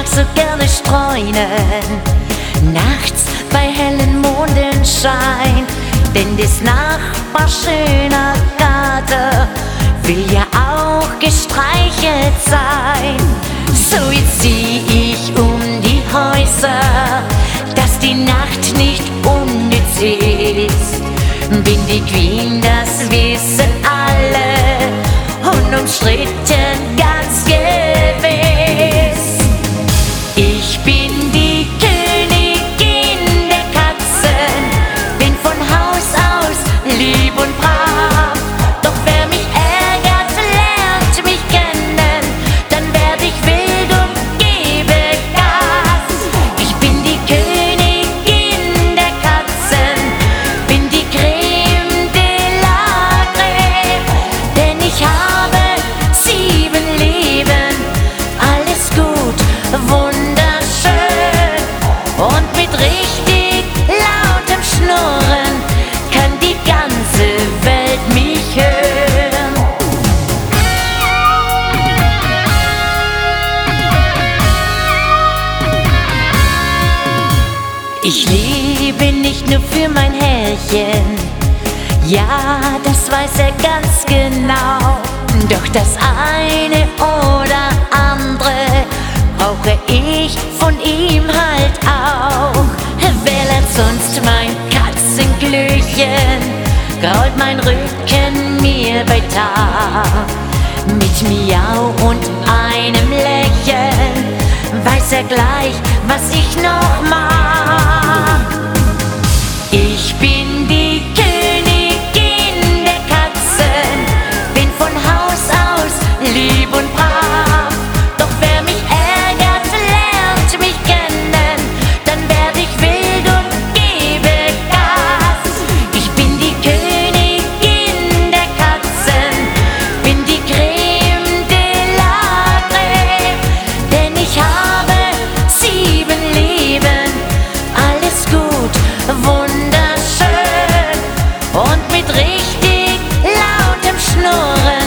so gerne streunen, nachts bei hellem Mondenschein, denn des Nachbars schöner Kater will ja auch gestreichelt sein. So jetzt zieh ich um die Häuser, dass die Nacht nicht unnütz ist. Bin die Queen, das wissen alle, unumstritten ganz gewiss. Ich bin die Königin der Katzen, bin von Haus aus lieb und brav. Doch wer mich ärgert, lernt mich kennen, dann werd ich wild und gebe Gas. Ich bin die Königin der Katzen, bin die Creme de la Creme, denn ich habe 7 Leben, alles gut, wunderschön und mit richtig lautem Schnurren kann die ganze Welt mich hören. Ich lebe nicht nur für mein Herrchen, ja, das weiß er ganz genau. Doch das eine oder andere brauche ich von ihm halt auch. Wer lernt sonst mein Katzenglöckchen, grault mein Rücken mir bei Tag. Mit Miau und einem Lächeln weiß er gleich, was ich noch mag. Ich bin die Königin der Katzen, bin von Haus aus lieb und brav. Doch wer mich ärgert, lernt mich kennen, dann werd ich wild und gebe Gas. Ich bin die Königin der Katzen, bin die Creme de la Creme, denn ich habe 7 Leben, alles gut, wunderschön und mit richtig lautem Schnurren